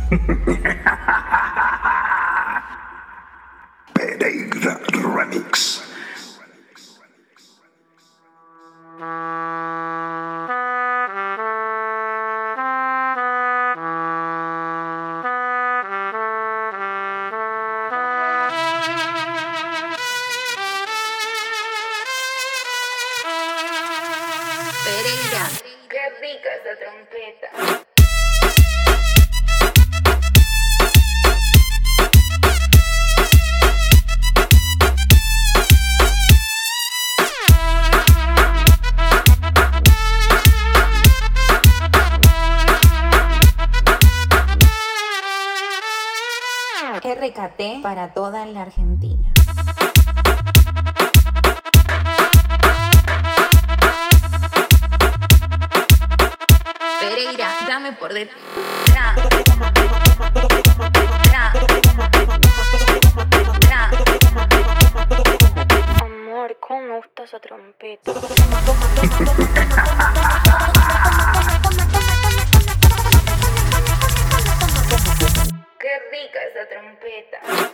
Pereira Remix. Pereira, qué rica esa trompeta. RKT para toda la Argentina. Pereira, dame por detrás. Amor, ¿cómo me gusta esa trompeta? Qué rica esa trompeta.